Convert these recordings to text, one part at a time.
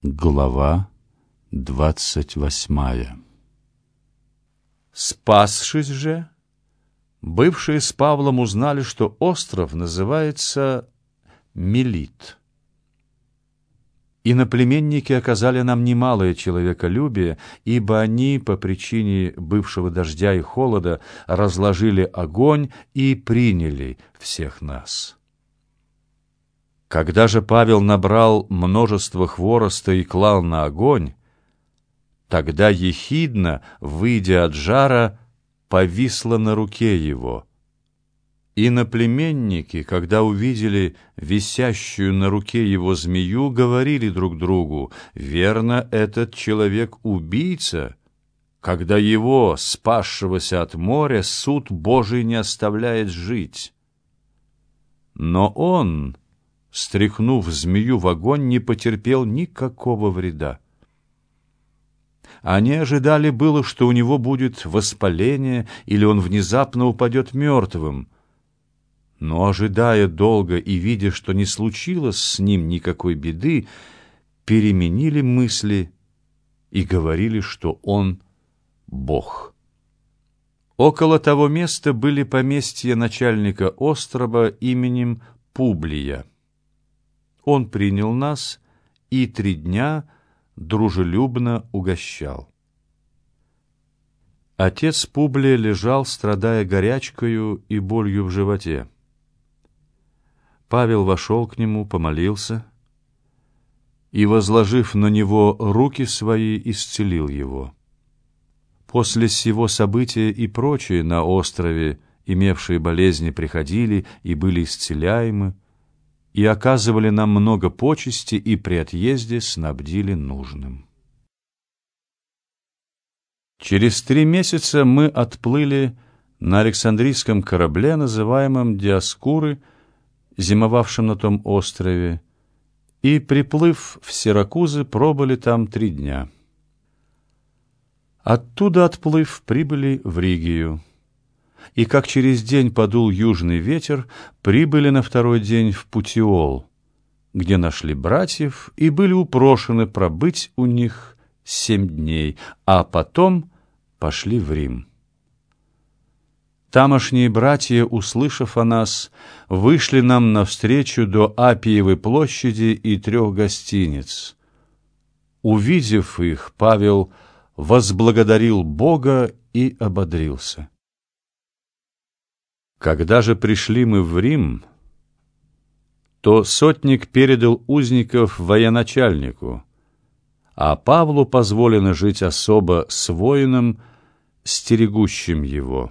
Глава 28. Спасшись же, бывшие с Павлом узнали, что остров называется Мелит. Иноплеменники оказали нам немалое человеколюбие, ибо они, по причине бывшего дождя и холода, разложили огонь и приняли всех нас. Когда же Павел набрал множество хвороста и клал на огонь, тогда ехидна, выйдя от жара, повисла на руке его. Иноплеменники, когда увидели висящую на руке его змею, говорили друг другу: «Верно, этот человек убийца, когда его, спасшегося от моря, суд Божий не оставляет жить». Но он, стряхнув змею в огонь, не потерпел никакого вреда. Они ожидали было, что у него будет воспаление или он внезапно упадет мертвым. Но, ожидая долго и видя, что не случилось с ним никакой беды, переменили мысли и говорили, что он Бог. Около того места были поместья начальника острова именем Публия. Он принял нас и 3 дня дружелюбно угощал. Отец Публия лежал, страдая горячкою и болью в животе. Павел вошел к нему, помолился и, возложив на него руки свои, исцелил его. После сего события и прочие на острове, имевшие болезни, приходили и были исцеляемы, и оказывали нам много почести, и при отъезде снабдили нужным. Через 3 месяца мы отплыли на Александрийском корабле, называемом Диоскуры, зимовавшем на том острове, и, приплыв в Сиракузы, пробыли там 3 дня. Оттуда, отплыв, прибыли в Ригию. И как через день подул южный ветер, прибыли на 2-й день в Путиол, где нашли братьев и были упрошены пробыть у них 7 дней, а потом пошли в Рим. Тамошние братья, услышав о нас, вышли нам навстречу до Аппиевой площади и 3 гостиниц. Увидев их, Павел возблагодарил Бога и ободрился. Когда же пришли мы в Рим, то сотник передал узников военачальнику, а Павлу позволено жить особо с воином, стерегущим его.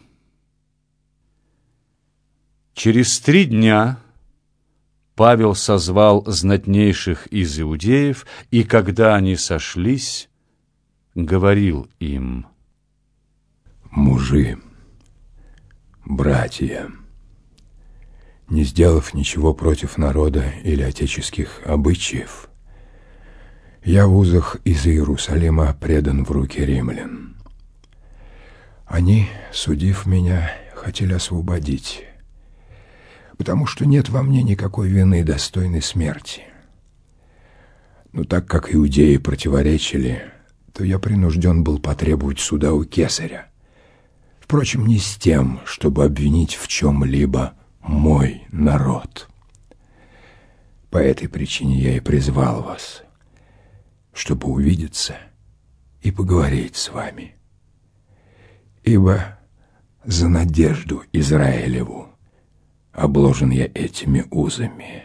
Через 3 дня Павел созвал знатнейших из иудеев, и когда они сошлись, говорил им: «Мужи, братья, не сделав ничего против народа или отеческих обычаев, я в узах из Иерусалима предан в руки римлян. Они, судив меня, хотели освободить, потому что нет во мне никакой вины, достойной смерти. Но так как иудеи противоречили, то я принужден был потребовать суда у кесаря. Впрочем, не с тем, чтобы обвинить в чем-либо мой народ. По этой причине я и призвал вас, чтобы увидеться и поговорить с вами. Ибо за надежду Израилеву обложен я этими узами».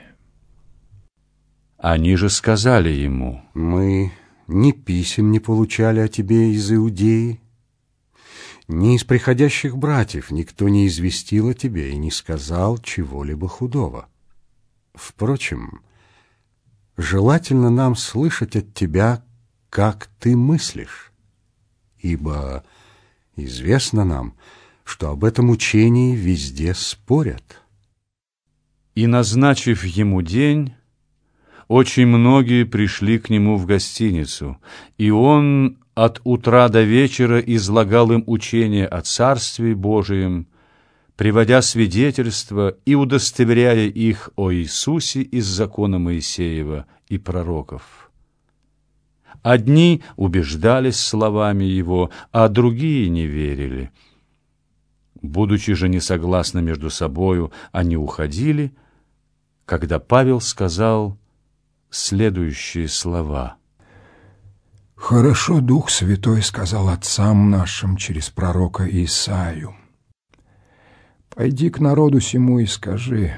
Они же сказали ему: «Мы ни писем не получали о тебе из Иудеи, ни из приходящих братьев никто не известил о тебе и не сказал чего-либо худого. Впрочем, желательно нам слышать от тебя, как ты мыслишь, ибо известно нам, что об этом учении везде спорят». И, назначив ему день, очень многие пришли к нему в гостиницу, и он от утра до вечера излагал им учение о Царстве Божием, приводя свидетельства и удостоверяя их о Иисусе из закона Моисеева и пророков. Одни убеждались словами его, а другие не верили. Будучи же несогласны между собою, они уходили, когда Павел сказал следующие слова. «Хорошо Дух Святой сказал отцам нашим через пророка Исаию: пойди к народу сему и скажи,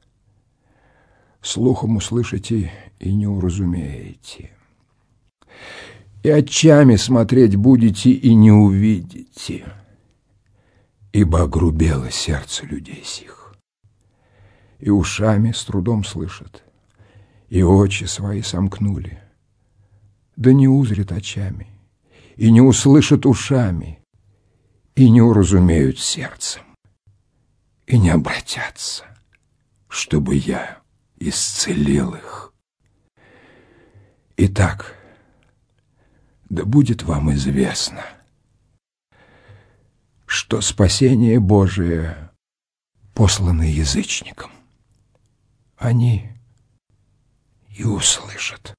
слухом услышите и не уразумеете, и очами смотреть будете и не увидите, ибо огрубело сердце людей сих, и ушами с трудом слышат, и очи свои сомкнули, да не узрят очами, и не услышат ушами, и не уразумеют сердцем, и не обратятся, чтобы я исцелил их. Итак, да будет вам известно, что спасение Божие послано язычникам. Они и услышат».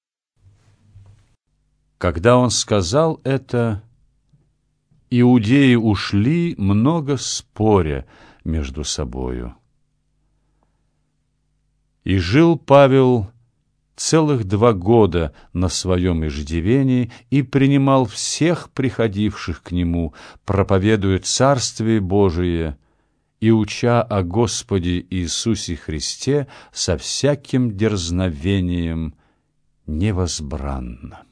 Когда он сказал это, иудеи ушли, много споря между собою. И жил Павел целых 2 года на своем иждивении и принимал всех приходивших к нему, проповедуя Царствие Божие и уча о Господе Иисусе Христе со всяким дерзновением невозбранно.